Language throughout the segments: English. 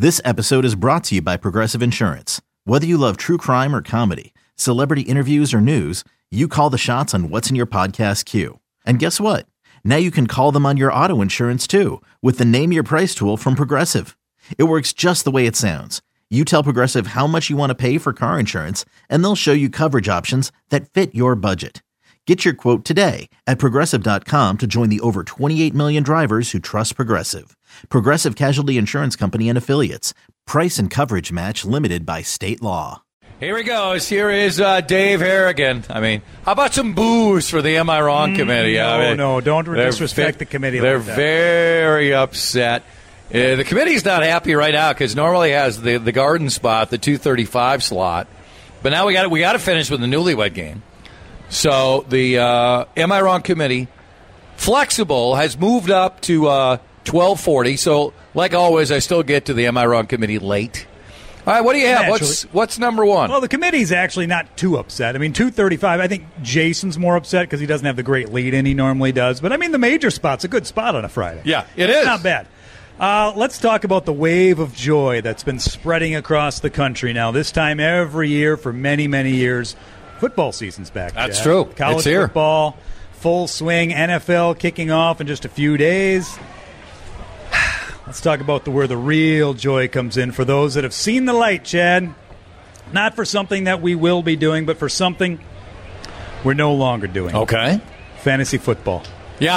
This episode is brought to you by Progressive Insurance. Whether you love true crime or comedy, celebrity interviews or news, you call the shots on what's in your podcast queue. And guess what? Now you can call them on your auto insurance too with the Name Your Price tool from Progressive. It works just the way it sounds. You tell Progressive how much you want to pay for car insurance, and they'll show you coverage options that fit your budget. Get your quote today at Progressive.com to join the over 28 million drivers who trust Progressive. Progressive Casualty Insurance Company and Affiliates. Price and coverage match limited by state law. Here he goes. Here is Dave Harrigan. I mean, how about some boos for the Am I Wrong committee? No, don't disrespect the committee. They're like that. very upset. The committee's not happy right now because normally has the garden spot, the 2:35 slot, but now we got to finish with the newlywed game. So the Am I Wrong committee, flexible, has moved up to 12:40. So like always, I still get to the Am I Wrong committee late. All right, what do you have? What's number one? Well, the committee's actually not too upset. I mean, 2:35, I think Jason's more upset because he doesn't have the great lead-in he normally does. But, I mean, the major spot's a good spot on a Friday. Yeah, it is. Not bad. Let's talk about the wave of joy that's been spreading across the country now. This time every year for many, many years, football season's back. That's true. College it's here. Football, full swing, NFL kicking off in just a few days. Let's talk about where the real joy comes in for those that have seen the light, Chad. Not for something that we will be doing, but for something we're no longer doing. Okay. Fantasy football. Yeah,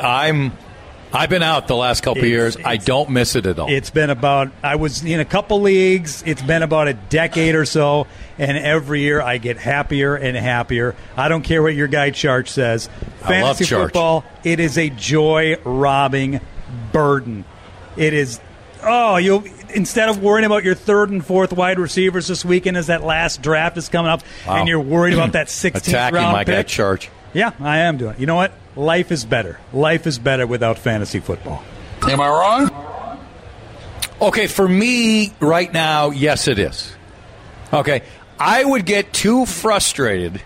I've been out the last couple of years. I don't miss it at all. It's been I was in a couple leagues. It's been about a decade or so, and every year I get happier and happier. I don't care what your guy Charch says. Fantasy football, it is a joy-robbing burden. It is, instead of worrying about your third and fourth wide receivers this weekend as that last draft is coming up, and you're worried about that 16th Attacking round my pick. guy Charch. Yeah, I am doing it. You know what? Life is better. Life is better without fantasy football. Am I wrong? Okay, for me right now, yes, it is. Okay, I would get too frustrated.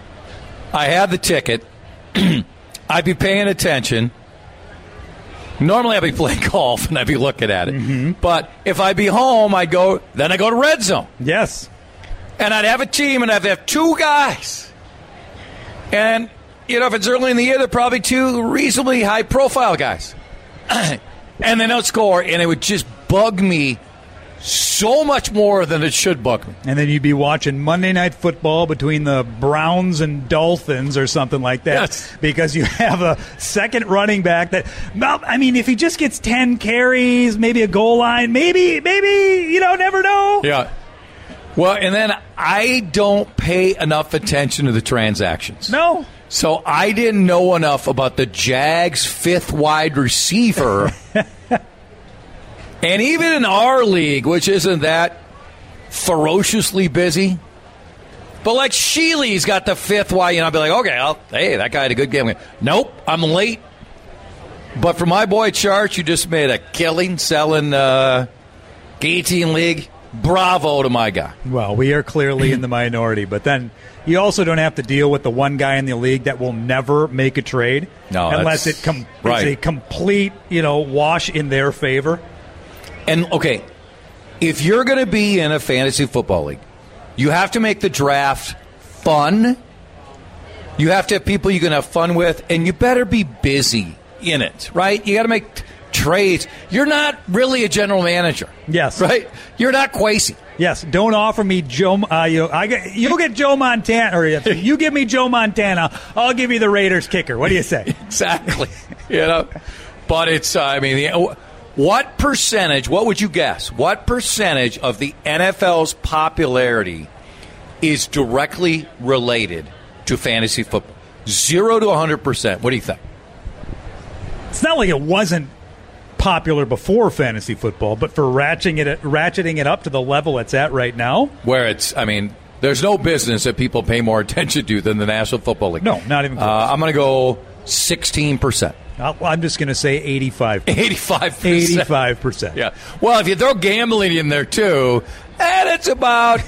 I have the ticket. I'd be paying attention. Normally I'd be playing golf and I'd be looking at it. Mm-hmm. But if I'd be home, I go to Red Zone. Yes. And I'd have a team and I'd have two guys. And, if it's early in the year, they're probably two reasonably high-profile guys. And they don't score, and it would just bug me so much more than it should bug me. And then you'd be watching Monday Night Football between the Browns and Dolphins or something like that. Yes. Because you have a second running back that, if he just gets 10 carries, maybe a goal line, maybe, never know. Yeah. Well, and then I don't pay enough attention to the transactions. No. So I didn't know enough about the Jags' fifth wide receiver. And even in our league, which isn't that ferociously busy, but like Sheely's got the fifth wide, I'll be like, okay, that guy had a good game. Nope, I'm late. But for my boy Charch, you just made a killing selling G18 league. Bravo to my guy. Well, we are clearly in the minority, but then you also don't have to deal with the one guy in the league that will never make a trade unless it's a complete, wash in their favor. And, okay, if you're going to be in a fantasy football league, you have to make the draft fun. You have to have people you can have fun with, and you better be busy in it, right? You got to make trades. You're not really a general manager. Yes. Right? You're not Kwesi. Yes. Don't offer me Joe. You'll get Joe Montana, or if you give me Joe Montana, I'll give you the Raiders kicker. What do you say? Exactly. But it's, what percentage, what would you guess? What percentage of the NFL's popularity is directly related to fantasy football? 0 to 100%. What do you think? It's not like it wasn't popular before fantasy football, but for ratcheting it up to the level it's at right now, where it's, there's no business that people pay more attention to than the National Football League. No, not even close. I'm going to go 16%. I'm just going to say 85%. 85%. Yeah. Well, if you throw gambling in there too, and it's about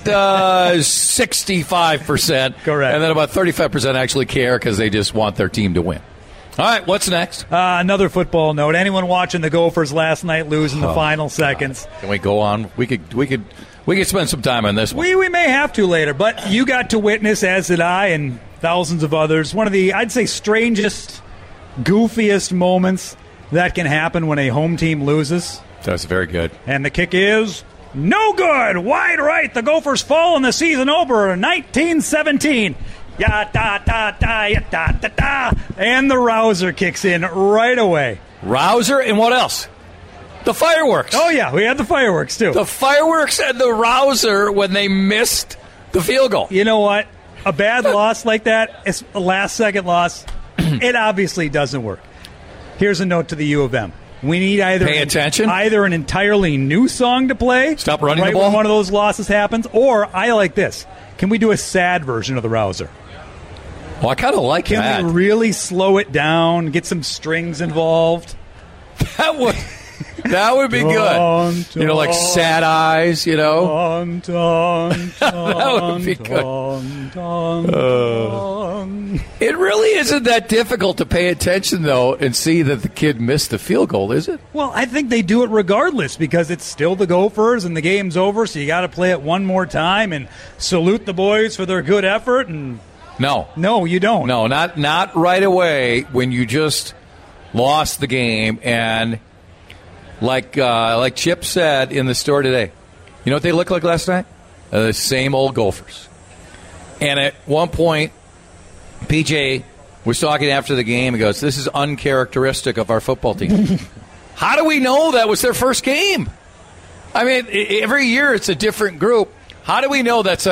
65%. Correct. And then about 35% actually care because they just want their team to win. All right, what's next? Another football note. Anyone watching the Gophers last night lose in the final seconds? Can we go on? We could spend some time on this one. We may have to later, but you got to witness, as did I and thousands of others, one of the, I'd say, strangest, goofiest moments that can happen when a home team loses. That's very good. And the kick is no good. Wide right. The Gophers fall in the season over 1917. Ya-da-da-da-ya-da-da-da. And the Rouser kicks in right away. Rouser and what else? The fireworks. Oh, yeah, we had the fireworks, too. The fireworks and the Rouser when they missed the field goal. You know what? A bad loss like that, it's a last-second loss, it obviously doesn't work. Here's a note to the U of M. We need either an entirely new song to play. Stop running right the ball. When one of those losses happens. Or, I like this. Can we do a sad version of the Rouser? Well, I kind of like that. Can we really slow it down, get some strings involved? That would be good. You know, like Sad Eyes, you know. That would be good. It really isn't that difficult to pay attention, though, and see that the kid missed the field goal, is it? Well, I think they do it regardless because it's still the Gophers and the game's over, so you got to play it one more time and salute the boys for their good effort. And no, you don't. No, not right away when you just lost the game. And like Chip said in the store today, you know what they looked like last night? The same old Gophers. And at one point, PJ was talking after the game. He goes, "This is uncharacteristic of our football team." How do we know that was their first game? I mean, every year it's a different group. How do we know that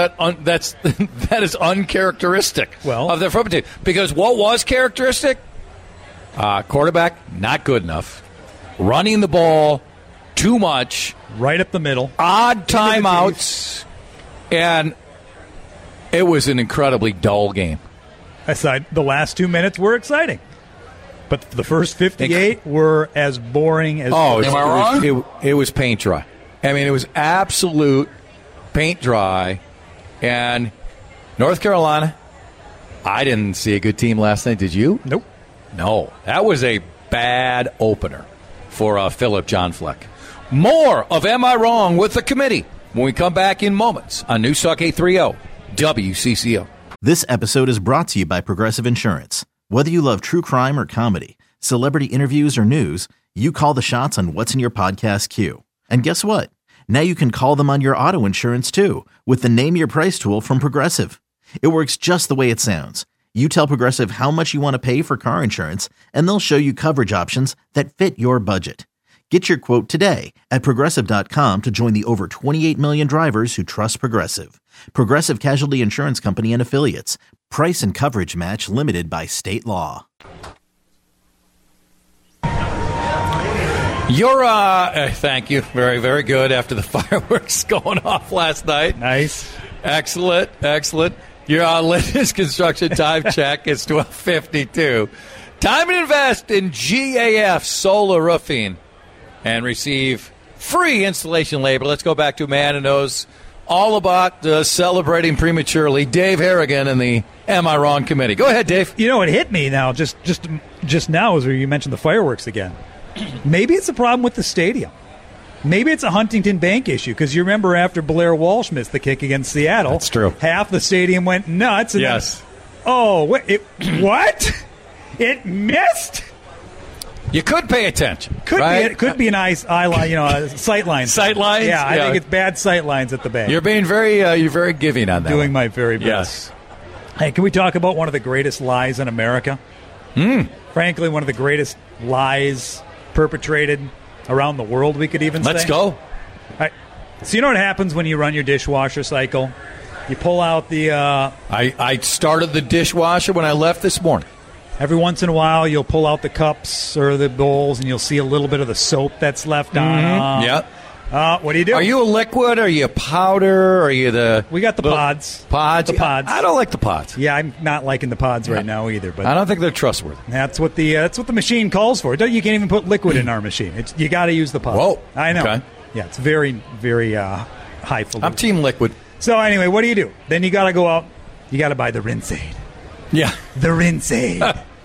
is uncharacteristic of their football team? Because what was characteristic? Quarterback, not good enough. Running the ball too much. Right up the middle. Odd timeouts. And it was an incredibly dull game. Aside, the last 2 minutes were exciting. But the first 58 were as boring as... Oh, am I wrong? It was paint dry. I mean, it was absolute paint dry. And North Carolina, I didn't see a good team last night. Did you? Nope. No. That was a bad opener for Philip John Fleck. More of Am I Wrong with the committee when we come back in moments on News Talk 830 WCCO. This episode is brought to you by Progressive Insurance. Whether you love true crime or comedy, celebrity interviews or news, you call the shots on what's in your podcast queue. And guess what? Now you can call them on your auto insurance too with the Name Your Price tool from Progressive. It works just the way it sounds. You tell Progressive how much you want to pay for car insurance, and they'll show you coverage options that fit your budget. Get your quote today at Progressive.com to join the over 28 million drivers who trust Progressive. Progressive Casualty Insurance Company and Affiliates. Price and coverage match limited by state law. Thank you. Very, very good after the fireworks going off last night. Nice. Excellent. You're on Linda's Construction Time Check. It's 12:52. Time to invest in GAF Solar Roofing and receive free installation labor. Let's go back to a man who knows all about celebrating prematurely, Dave Harrigan and the Am I Wrong Committee. Go ahead, Dave. You know, it hit me now, just now, as you mentioned the fireworks again. Maybe it's a problem with the stadium. Maybe it's a Huntington Bank issue, because you remember after Blair Walsh missed the kick against Seattle. That's true. Half the stadium went nuts. And yes. What? It missed? You could pay attention. Could be an sight line. Sight lines? Yeah, I think it's bad sight lines at the bank. You're being very giving on that. Doing my very best. Yes. Hey, can we talk about one of the greatest lies in America? Frankly, one of the greatest lies perpetrated around the world, we could even say. Let's go. All right. So you know what happens when you run your dishwasher cycle? You pull out the... I started the dishwasher when I left this morning. Every once in a while, you'll pull out the cups or the bowls, and you'll see a little bit of the soap that's left on. Yep. What do you do? Are you a liquid? Are you a powder? Are you the... We got the pods. Pods? The pods. I don't like the pods. Yeah, I'm not liking the pods right now either. But I don't think they're trustworthy. That's what the machine calls for. You can't even put liquid in our machine. You got to use the pods. Whoa. I know. Okay. Yeah, it's very, very highfalutin. I'm team liquid. So anyway, what do? Then you got to go out. You got to buy the Rinse Aid. Yeah. The Rinse Aid.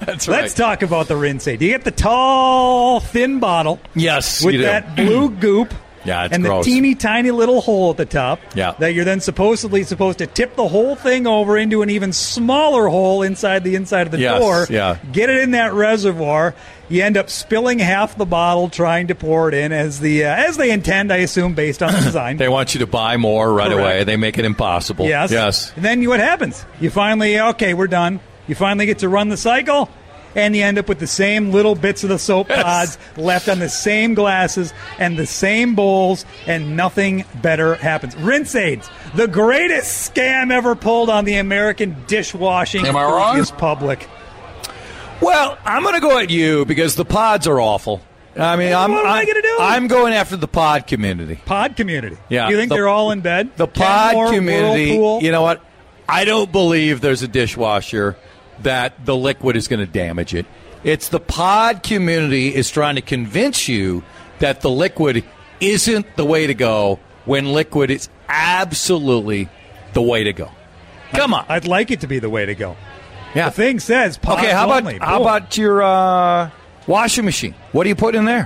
That's right. Let's talk about the Rinse-Aid. You get the tall, thin bottle. Yes, with you do. that blue goop. Yeah, it's and gross. the teeny tiny little hole at the top. Yeah. That you're then supposedly supposed to tip the whole thing over into an even smaller hole inside the inside of the door. Yeah. Get it in that reservoir. You end up spilling half the bottle trying to pour it in as they intend, I assume, based on the design. They want you to buy more right Correct. away. They make it impossible. Yes. And then what happens? You finally, okay, we're done. You finally get to run the cycle. And you end up with the same little bits of the soap pods left on the same glasses and the same bowls, and nothing better happens. Rinse-Aids, the greatest scam ever pulled on the American dishwashing Am I wrong? public. Well, I'm going to go at you because the pods are awful. I mean, What am I gonna do? I'm going after the pod community. Pod community. Yeah. You think they're all in bed? The pod Kenmore, community, Whirlpool? you know what? I don't believe there's a dishwasher that the liquid is going to damage it. It's the pod community is trying to convince you that the liquid isn't the way to go when liquid is absolutely the way to go. Come on. I'd like it to be the way to go. Yeah. The thing says pods Okay, how only. about your washing machine? What do you put in there?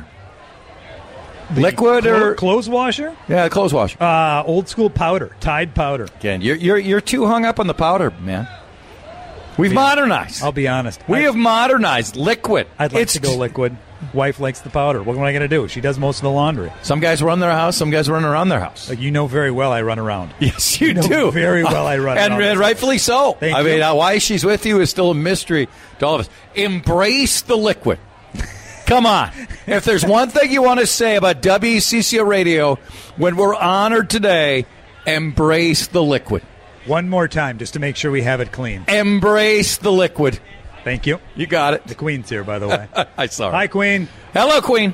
Liquid or clothes washer? Yeah, clothes washer. Old school powder, Tide powder. Again, you're too hung up on the powder, man. We've modernized. I'll be honest. We have modernized liquid. I'd like to go liquid. Wife likes the powder. What am I going to do? She does most of the laundry. Some guys run their house. Some guys run around their house. You know very well I run around. Yes, you know do. very well I run around. And rightfully so. Thank I you. mean, why she's with you is still a mystery to all of us. Embrace the liquid. Come on. If there's one thing you want to say about WCCO Radio when we're honored today, embrace the liquid. One more time, just to make sure we have it clean. Embrace the liquid. Thank you. You got it. The Queen's here, by the way. I saw her. Hi, Queen. Hello, Queen.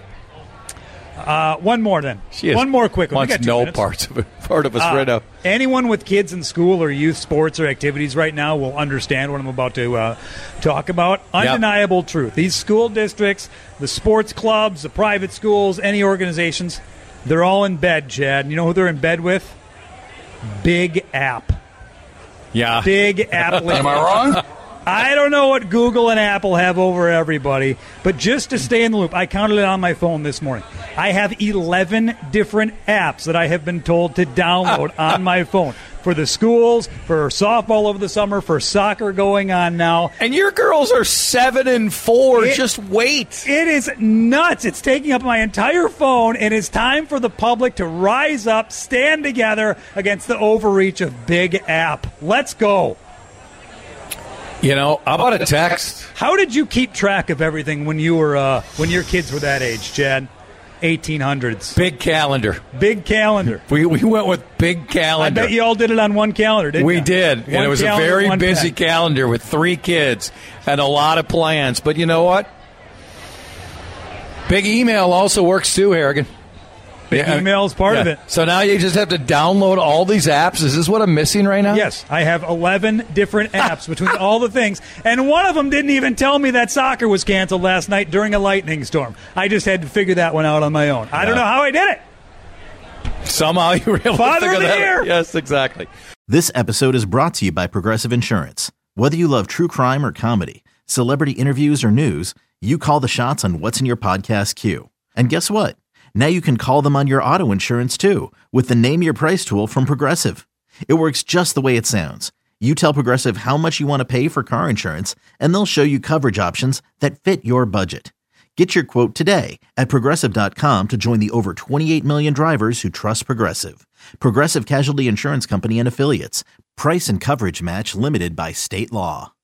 One more, then. She is, one more quick one. We wants got 2 no minutes. part of us right now. Anyone with kids in school or youth sports or activities right now will understand what I'm about to talk about. Undeniable truth. These school districts, the sports clubs, the private schools, any organizations, they're all in bed, Chad. And you know who they're in bed with? Big App. Yeah. Big Apple. Am I wrong? I don't know what Google and Apple have over everybody, but just to stay in the loop, I counted it on my phone this morning. I have 11 different apps that I have been told to download on my phone for the schools, for softball over the summer, for soccer going on now. And your girls are 7 and 4. Just wait. It is nuts. It's taking up my entire phone, and it's time for the public to rise up, stand together against the overreach of Big App. Let's go. You know, how about a text? How did you keep track of everything when you were when your kids were that age, Chad? 1800s. Big calendar. Big calendar. We went with big calendar. I bet you all did it on one calendar, didn't you? We did. One And it was a calendar, very one busy pen. calendar with 3 kids and a lot of plans. But you know what? Big email also works too, Harrigan. Big email is part of it. So now you just have to download all these apps. Is this what I'm missing right now? Yes, I have 11 different apps between all the things, and one of them didn't even tell me that soccer was canceled last night during a lightning storm. I just had to figure that one out on my own. I don't know how I did it. Somehow you were able Father to figure of the that year. out. Yes, exactly. This episode is brought to you by Progressive Insurance. Whether you love true crime or comedy, celebrity interviews or news, you call the shots on what's in your podcast queue. And guess what? Now you can call them on your auto insurance too with the Name Your Price tool from Progressive. It works just the way it sounds. You tell Progressive how much you want to pay for car insurance, and they'll show you coverage options that fit your budget. Get your quote today at Progressive.com to join the over 28 million drivers who trust Progressive. Progressive Casualty Insurance Company and Affiliates. Price and coverage match limited by state law.